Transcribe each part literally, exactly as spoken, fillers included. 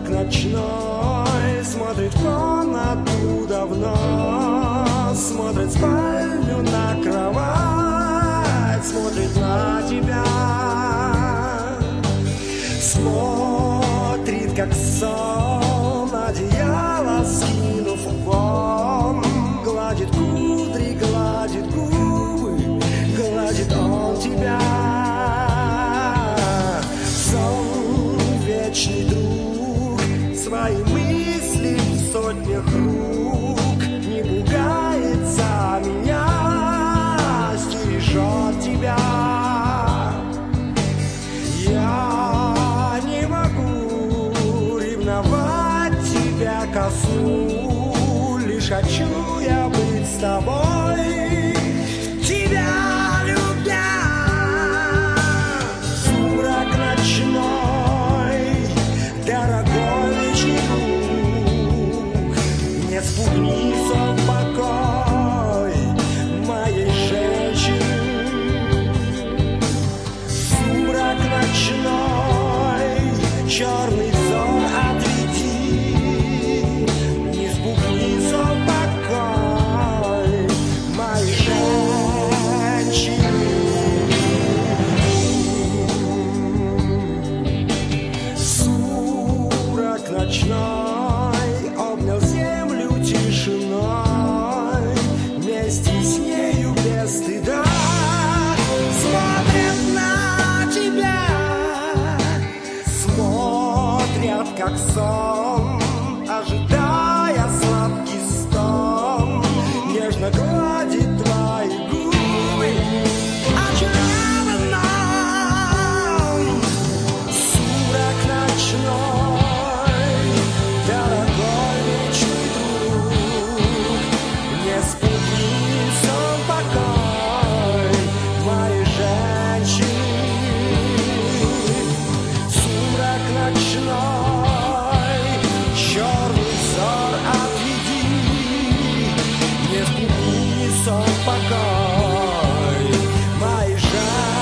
Сумрак ночной смотрит в комнату давно, смотрит в спальню на кровать, смотрит на тебя, смотрит как сон, одеяло скинув вон, гладит кудри, гладит губы, гладит он тебя. Сон вечный друг, свои мысли в сотнях рук, не пугается меня, стережет тебя. Я не могу ревновать тебя ко сну, лишь хочу я быть с тобой, тебя любя. Сумрак ночной, дорогой вечный друг, не спугни сон покой моей женщины. Сумрак ночной, черный взор отведи, не спугни сон покой моей женщины. Сумрак ночной обнял землю тишиной, вместе с нею без стыда смотрят на тебя, смотрят как сон, ожидая сладкий стон, нежно гладит твои губы очарованным. Сумрак ночной, дорогой вечный друг, не спугни сон покой моей женщины. Сумрак ночной, черный взор отведи, не спугни сон покой моей женщины.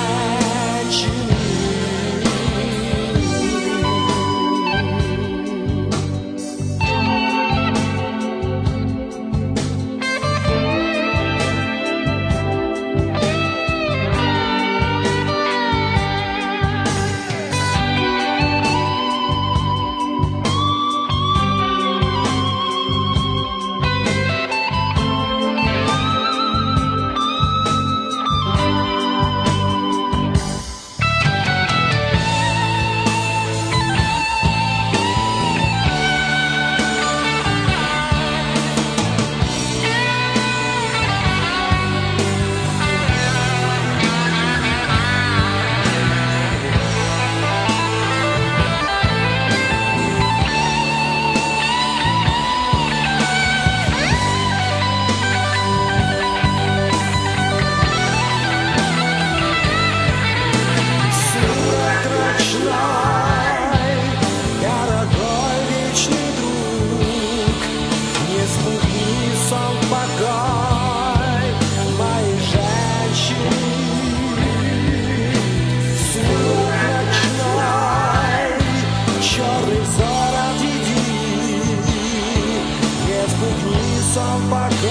Сумрак ночной, дорогой вечный друг, не спугни сон покой моей женщины. Сумрак ночной, черный взор отведи, не спугни сон покой